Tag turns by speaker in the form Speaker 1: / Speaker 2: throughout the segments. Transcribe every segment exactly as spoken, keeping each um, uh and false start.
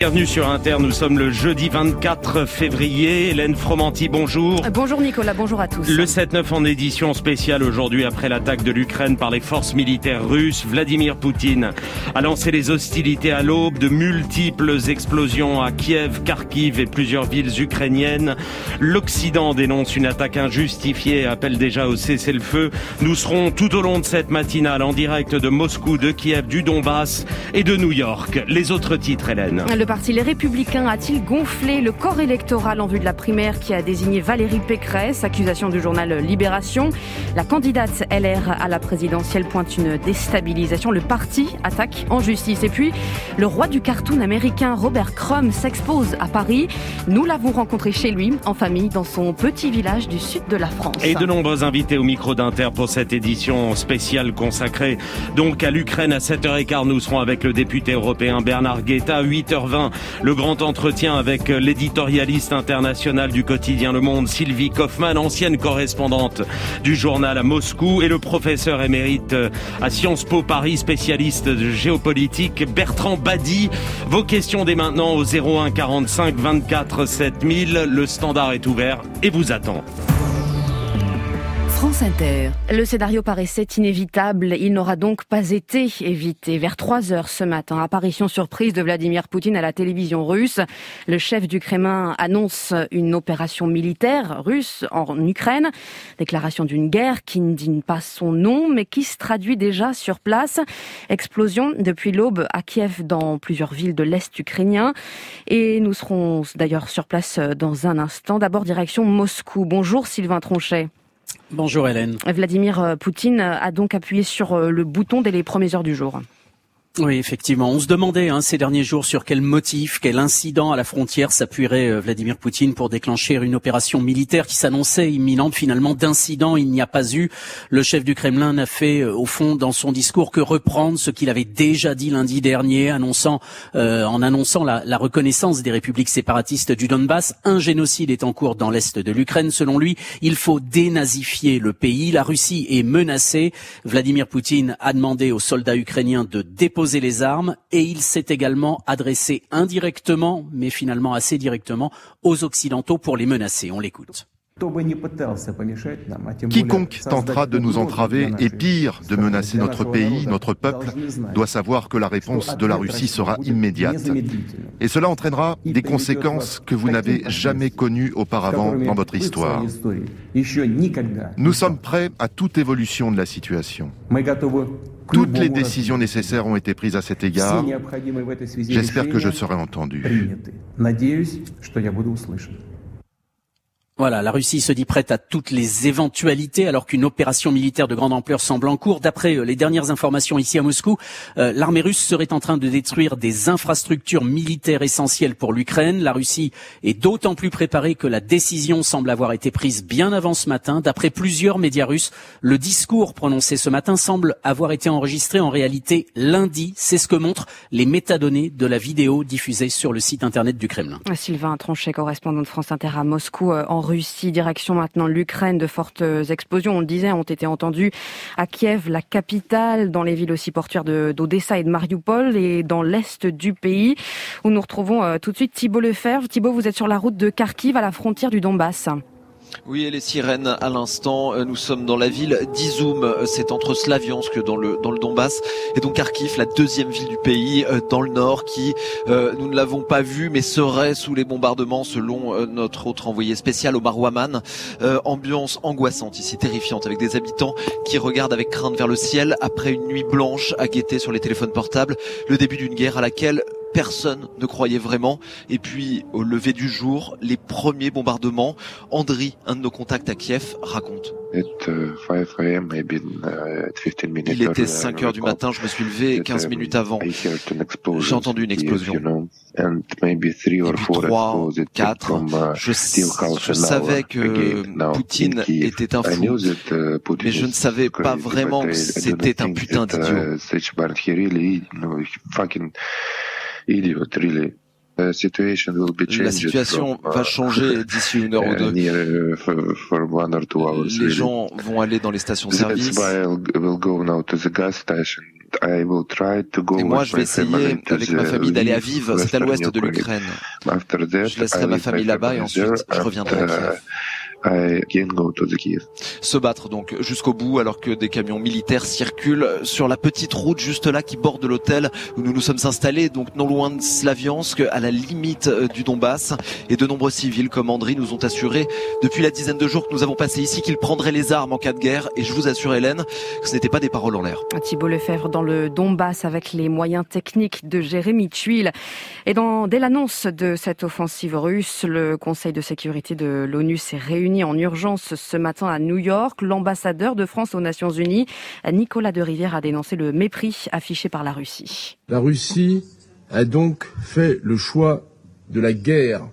Speaker 1: Bienvenue sur Inter, nous sommes le jeudi vingt-quatre février. Hélène Fromanti, bonjour.
Speaker 2: Bonjour Nicolas, bonjour à tous.
Speaker 1: Le sept neuf en édition spéciale aujourd'hui après l'attaque de l'Ukraine par les forces militaires russes. Vladimir Poutine a lancé les hostilités à l'aube, de multiples explosions à Kiev, Kharkiv et plusieurs villes ukrainiennes. L'Occident dénonce une attaque injustifiée et appelle déjà au cessez-le-feu. Nous serons tout au long de cette matinale en direct de Moscou, de Kiev, du Donbass et de New York. Les autres titres, Hélène.
Speaker 2: Le parti Les Républicains a-t-il gonflé le corps électoral en vue de la primaire qui a désigné Valérie Pécresse? Accusation du journal Libération. La candidate L R à la présidentielle pointe une déstabilisation. Le parti attaque en justice. Et puis, le roi du cartoon américain Robert Crumb s'expose à Paris. Nous l'avons rencontré chez lui, en famille, dans son petit village du sud de la France.
Speaker 1: Et de nombreux invités au micro d'Inter pour cette édition spéciale consacrée donc à l'Ukraine. À sept heures quinze, nous serons avec le député européen Bernard Guetta. À huit heures vingt, le grand entretien avec l'éditorialiste internationale du quotidien Le Monde, Sylvie Kaufmann, ancienne correspondante du journal à Moscou, et le professeur émérite à Sciences Po Paris, spécialiste de géopolitique, Bertrand Badi. Vos questions dès maintenant au zéro un quarante-cinq vingt-quatre sept mille. Le standard est ouvert et vous attend.
Speaker 2: France Inter. Le scénario paraissait inévitable. Il n'aura donc pas été évité. Vers trois heures ce matin, apparition surprise de Vladimir Poutine à la télévision russe. Le chef du Kremlin annonce une opération militaire russe en Ukraine. Déclaration d'une guerre qui ne dit pas son nom, mais qui se traduit déjà sur place. Explosion depuis l'aube à Kiev dans plusieurs villes de l'Est ukrainien. Et nous serons d'ailleurs sur place dans un instant. D'abord, direction Moscou. Bonjour Sylvain Tronchet.
Speaker 3: Bonjour Hélène.
Speaker 2: Vladimir Poutine a donc appuyé sur le bouton dès les premières heures du jour.
Speaker 3: Oui, effectivement. On se demandait hein, ces derniers jours sur quel motif, quel incident à la frontière s'appuierait euh, Vladimir Poutine pour déclencher une opération militaire qui s'annonçait imminente. Finalement, d'incident, il n'y a pas eu. Le chef du Kremlin n'a fait, euh, au fond, dans son discours, que reprendre ce qu'il avait déjà dit lundi dernier, annonçant, euh, en annonçant la, la reconnaissance des républiques séparatistes du Donbass. Un génocide est en cours dans l'est de l'Ukraine. Selon lui, il faut dénazifier le pays. La Russie est menacée. Vladimir Poutine a demandé aux soldats ukrainiens de déposer les armes et il s'est également adressé indirectement, mais finalement assez directement, aux Occidentaux pour les menacer. On l'écoute.
Speaker 4: Quiconque tentera de nous entraver et pire, de menacer notre pays, notre peuple, doit savoir que la réponse de la Russie sera immédiate. Et cela entraînera des conséquences que vous n'avez jamais connues auparavant dans votre histoire. Nous sommes prêts à toute évolution de la situation. Toutes les décisions nécessaires ont été prises à cet égard. J'espère que je serai entendu.
Speaker 3: Voilà, la Russie se dit prête à toutes les éventualités alors qu'une opération militaire de grande ampleur semble en cours. D'après euh, les dernières informations ici à Moscou, euh, l'armée russe serait en train de détruire des infrastructures militaires essentielles pour l'Ukraine. La Russie est d'autant plus préparée que la décision semble avoir été prise bien avant ce matin. D'après plusieurs médias russes, le discours prononcé ce matin semble avoir été enregistré en réalité lundi. C'est ce que montrent les métadonnées de la vidéo diffusée sur le site internet du Kremlin.
Speaker 2: Sylvain Tronchet, correspondant de France Inter à Moscou, euh, en Russie, direction maintenant l'Ukraine. De fortes explosions, on le disait, ont été entendues à Kiev, la capitale, dans les villes aussi portuaires de, d'Odessa et de Mariupol et dans l'est du pays, où nous retrouvons euh, tout de suite Thibault Lefebvre. Thibault, vous êtes sur la route de Kharkiv à la frontière du Donbass.
Speaker 5: Oui, et les sirènes à l'instant. Nous sommes dans la ville d'Izoum. C'est entre Slaviansk dans le dans le Donbass et donc Kharkiv, la deuxième ville du pays dans le nord, qui euh, nous ne l'avons pas vu, mais serait sous les bombardements selon euh, notre autre envoyé spécial Omar Waman. Euh, ambiance angoissante ici, terrifiante, avec des habitants qui regardent avec crainte vers le ciel après une nuit blanche à guetter sur les téléphones portables. Le début d'une guerre à laquelle personne ne croyait vraiment. Et puis, au lever du jour, les premiers bombardements. Andri, un de nos contacts à Kiev, raconte. Il était cinq heures du matin, je me suis levé quinze minutes avant. J'ai entendu une explosion. Et puis trois, quatre. Je, je savais que Poutine était un fou, mais je ne savais pas vraiment que c'était un putain d'idiot. La situation va changer d'ici une heure ou deux. Les gens vont aller dans les stations-service. Et moi, je vais essayer avec ma famille d'aller à Lviv, c'est à l'ouest de l'Ukraine. Je laisserai ma famille là-bas et ensuite je reviendrai à Kiev. Se battre donc jusqu'au bout alors que des camions militaires circulent sur la petite route juste là qui borde l'hôtel où nous nous sommes installés, donc non loin de Slaviansk, à la limite du Donbass. Et de nombreux civils comme Andriy nous ont assuré depuis la dizaine de jours que nous avons passé ici qu'ils prendraient les armes en cas de guerre. Et je vous assure, Hélène, que ce n'était pas des paroles en l'air.
Speaker 2: Thibault Lefebvre dans le Donbass avec les moyens techniques de Jérémy Tuile. Et dans, dès l'annonce de cette offensive russe, le Conseil de sécurité de l'ONU s'est réuni en urgence ce matin à New York. L'ambassadeur de France aux Nations Unies, Nicolas de Rivière, a dénoncé le mépris affiché par la Russie.
Speaker 6: La Russie a donc fait le choix de la guerre.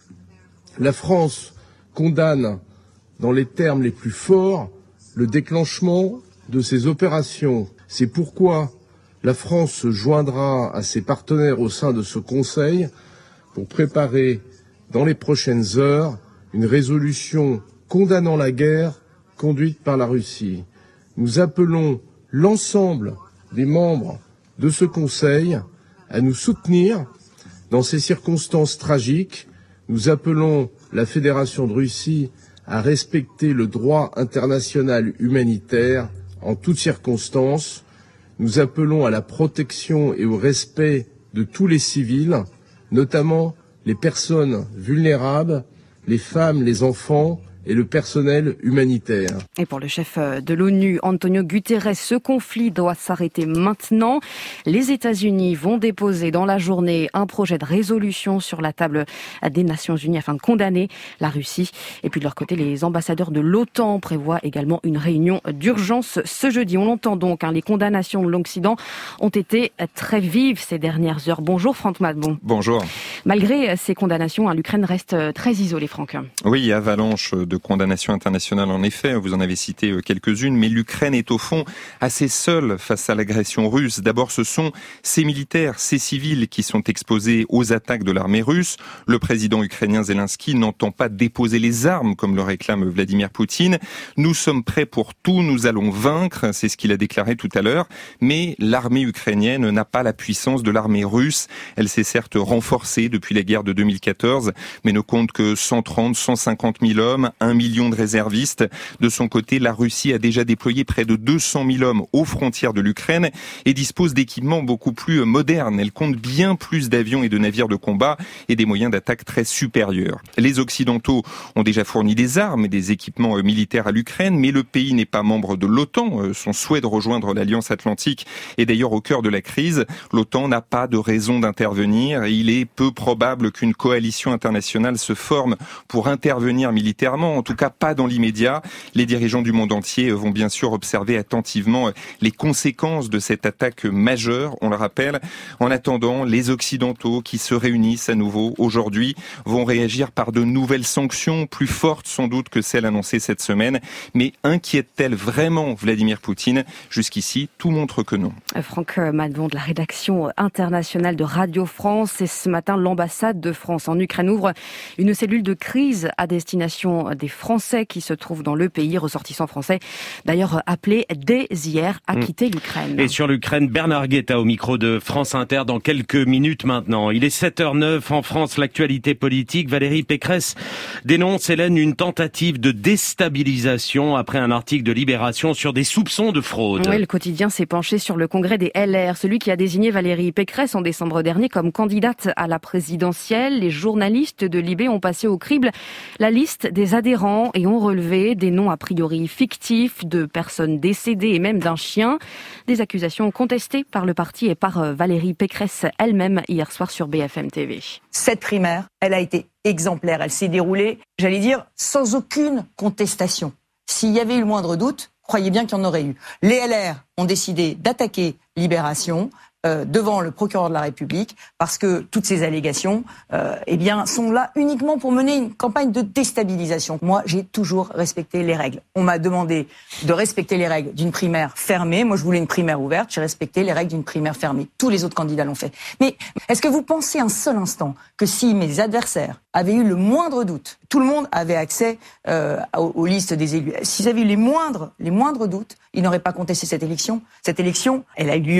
Speaker 6: La France condamne dans les termes les plus forts le déclenchement de ces opérations. C'est pourquoi la France se joindra à ses partenaires au sein de ce Conseil pour préparer dans les prochaines heures une résolution condamnant la guerre conduite par la Russie. Nous appelons l'ensemble des membres de ce Conseil à nous soutenir dans ces circonstances tragiques. Nous appelons la Fédération de Russie à respecter le droit international humanitaire en toutes circonstances. Nous appelons à la protection et au respect de tous les civils, notamment les personnes vulnérables, les femmes, les enfants et le personnel humanitaire.
Speaker 2: Et pour le chef de l'ONU, Antonio Guterres, ce conflit doit s'arrêter maintenant. Les États-Unis vont déposer dans la journée un projet de résolution sur la table des Nations Unies afin de condamner la Russie. Et puis de leur côté, les ambassadeurs de l'OTAN prévoient également une réunion d'urgence ce jeudi. On l'entend donc, hein, les condamnations de l'Occident ont été très vives ces dernières heures. Bonjour Franck Madbon.
Speaker 7: Bonjour.
Speaker 2: Malgré ces condamnations, hein, l'Ukraine reste très isolée, Franck.
Speaker 7: Oui, avalanche de condamnations internationales en effet, vous en avez cité quelques-unes, mais l'Ukraine est au fond assez seule face à l'agression russe. D'abord, ce sont ces militaires, ces civils qui sont exposés aux attaques de l'armée russe. Le président ukrainien Zelensky n'entend pas déposer les armes comme le réclame Vladimir Poutine. Nous sommes prêts pour tout, nous allons vaincre, c'est ce qu'il a déclaré tout à l'heure, mais l'armée ukrainienne n'a pas la puissance de l'armée russe. Elle s'est certes renforcée depuis la guerre de deux mille quatorze, mais ne compte que cent trente, cent cinquante mille hommes, un million de réservistes. De son côté, la Russie a déjà déployé près de deux cent mille hommes aux frontières de l'Ukraine et dispose d'équipements beaucoup plus modernes. Elle compte bien plus d'avions et de navires de combat et des moyens d'attaque très supérieurs. Les Occidentaux ont déjà fourni des armes et des équipements militaires à l'Ukraine, mais le pays n'est pas membre de l'OTAN. Son souhait de rejoindre l'Alliance Atlantique est d'ailleurs au cœur de la crise. L'OTAN n'a pas de raison d'intervenir et il est peu probable qu'une coalition internationale se forme pour intervenir militairement. En tout cas, pas dans l'immédiat. Les dirigeants du monde entier vont bien sûr observer attentivement les conséquences de cette attaque majeure, on le rappelle. En attendant, les Occidentaux qui se réunissent à nouveau aujourd'hui vont réagir par de nouvelles sanctions, plus fortes sans doute que celles annoncées cette semaine. Mais inquiète-t-elle vraiment Vladimir Poutine ? Jusqu'ici, tout montre que non.
Speaker 2: Franck Madbon de la rédaction internationale de Radio France. Et ce matin, l'ambassade de France en Ukraine ouvre une cellule de crise à destination des Français qui se trouvent dans le pays, ressortissants français, d'ailleurs appelés dès hier à quitter l'Ukraine.
Speaker 1: Et sur l'Ukraine, Bernard Guetta au micro de France Inter dans quelques minutes maintenant. Il est sept heures neuf en France, l'actualité politique. Valérie Pécresse dénonce, Hélène, une tentative de déstabilisation après un article de Libération sur des soupçons de fraude.
Speaker 2: Oui, le quotidien s'est penché sur le congrès des L R, celui qui a désigné Valérie Pécresse en décembre dernier comme candidate à la présidentielle. Les journalistes de Libé ont passé au crible la liste des adhérents et ont relevé des noms a priori fictifs de personnes décédées et même d'un chien. Des accusations contestées par le parti et par Valérie Pécresse elle-même hier soir sur B F M T V.
Speaker 8: Cette primaire, elle a été exemplaire. Elle s'est déroulée, j'allais dire, sans aucune contestation. S'il y avait eu le moindre doute, croyez bien qu'il y en aurait eu. Les L R ont décidé d'attaquer Libération euh, devant le procureur de la République parce que toutes ces allégations euh, eh bien, sont là uniquement pour mener une campagne de déstabilisation. Moi, j'ai toujours respecté les règles. On m'a demandé de respecter les règles d'une primaire fermée. Moi, je voulais une primaire ouverte. J'ai respecté les règles d'une primaire fermée. Tous les autres candidats l'ont fait. Mais est-ce que vous pensez un seul instant que si mes adversaires avaient eu le moindre doute, tout le monde avait accès euh, aux, aux listes des élus, s'ils avaient eu les moindres, les moindres doutes, ils n'auraient pas contesté cette élection. Cette élection, elle a eu lieu,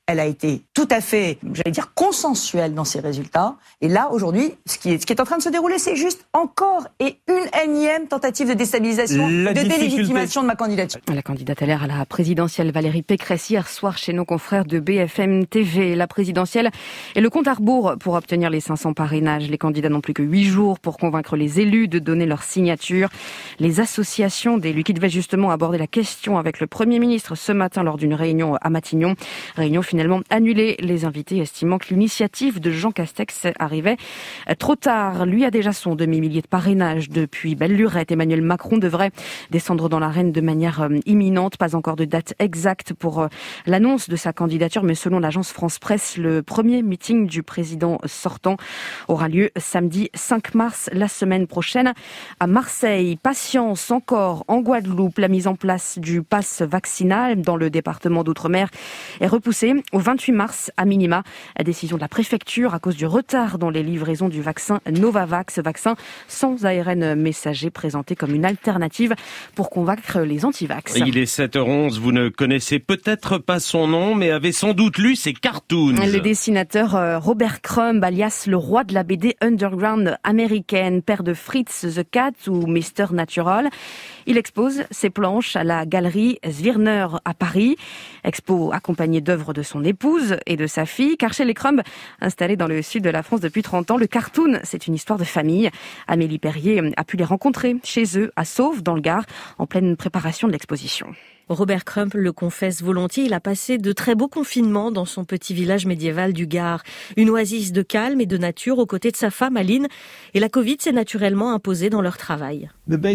Speaker 8: Elle a été tout à fait, j'allais dire, consensuelle dans ses résultats. Et là, aujourd'hui, ce qui est, ce qui est en train de se dérouler, c'est juste encore et une énième tentative de déstabilisation, la de difficulté... délégitimation de ma candidature.
Speaker 2: La candidate L R à la présidentielle Valérie Pécresse hier soir chez nos confrères de B F M T V. La présidentielle est le compte à rebours pour obtenir les cinq cents parrainages. Les candidats n'ont plus que huit jours pour convaincre les élus de donner leur signature. Les associations d'élus qui devaient justement aborder la question avec le Premier ministre ce matin lors d'une réunion à Matignon. Réunion finalement annulée, les invités estimant que l'initiative de Jean Castex arrivait trop tard. Lui a déjà son demi-millier de parrainage depuis belle lurette. Emmanuel Macron devrait descendre dans l'arène de manière imminente. Pas encore de date exacte pour l'annonce de sa candidature, mais selon l'agence France Presse, le premier meeting du président sortant aura lieu samedi cinq mars, la semaine prochaine, à Marseille. Patience encore en Guadeloupe. La mise en place du pass vaccinal dans le département d'Outre-mer est repoussée au vingt-huit mars à minima. La décision de la préfecture à cause du retard dans les livraisons du vaccin Novavax, vaccin sans A R N messager présenté comme une alternative pour convaincre les anti-vax.
Speaker 1: Il est sept heures onze, vous ne connaissez peut-être pas son nom, mais avez sans doute lu ses cartoons.
Speaker 2: Le dessinateur Robert Crumb, alias le roi de la B D underground américaine, père de Fritz the Cat ou mister Natural. Il expose ses planches à la galerie Zwirner à Paris. Expo accompagnée d'œuvres de son épouse et de sa fille, car chez les Crumb, installés dans le sud de la France depuis trente ans, le cartoon, c'est une histoire de famille. Amélie Perrier a pu les rencontrer chez eux, à Sauve, dans le Gard, en pleine préparation de l'exposition.
Speaker 9: Robert Crumb le confesse volontiers, il a passé de très beaux confinements dans son petit village médiéval du Gard. Une oasis de calme et de nature aux côtés de sa femme Aline. Et la Covid s'est naturellement imposée dans leur travail.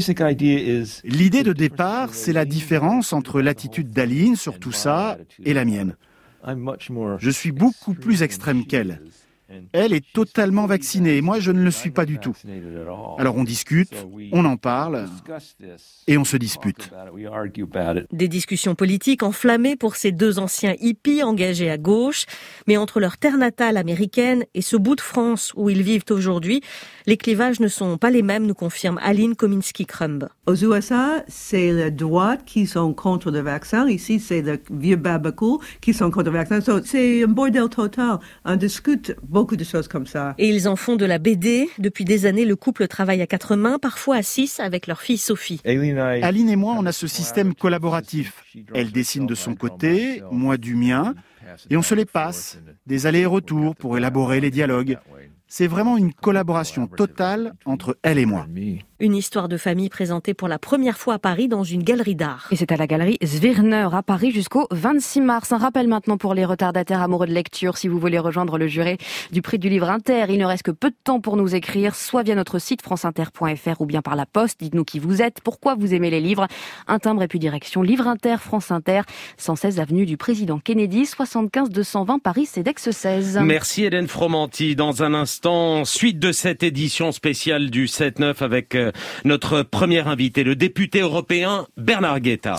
Speaker 10: L'idée de départ, c'est la différence entre l'attitude d'Aline sur tout ça et la mienne. Je suis beaucoup plus extrême qu'elle. Elle est totalement vaccinée et moi je ne le suis pas du tout. Alors on discute, on en parle et on se dispute.
Speaker 9: Des discussions politiques enflammées pour ces deux anciens hippies engagés à gauche. Mais entre leur terre natale américaine et ce bout de France où ils vivent aujourd'hui, les clivages ne sont pas les mêmes, nous confirme Aline Kominski-Crumb.
Speaker 11: Aux U S A, c'est la droite qui sont contre le vaccin. Ici, c'est le vieux Babacool qui sont contre le vaccin. So, c'est un bordel total. On discute beaucoup de choses comme ça.
Speaker 9: Et ils en font de la B D. Depuis des années, le couple travaille à quatre mains, parfois à six, avec leur fille Sophie.
Speaker 10: Aline et moi, on a ce système collaboratif. Elle dessine de son côté, moi du mien, et on se les passe, des allers et retours pour élaborer les dialogues. C'est vraiment une collaboration totale entre elle et moi.
Speaker 9: Une histoire de famille présentée pour la première fois à Paris dans une galerie d'art.
Speaker 2: Et c'est à la galerie Zwirner à Paris jusqu'au vingt-six mars. Un rappel maintenant pour les retardataires amoureux de lecture. Si vous voulez rejoindre le jury du prix du livre Inter, il ne reste que peu de temps pour nous écrire, soit via notre site franceinter point f r ou bien par la poste. Dites-nous qui vous êtes, pourquoi vous aimez les livres. Un timbre et puis direction Livre Inter, France Inter, cent seize avenue du Président Kennedy, soixante-quinze deux cent vingt Paris, CEDEX seize.
Speaker 1: Merci Hélène Fromanti. Dans un instant, suite de cette édition spéciale du sept neuf avec notre premier invité, le député européen Bernard Guetta.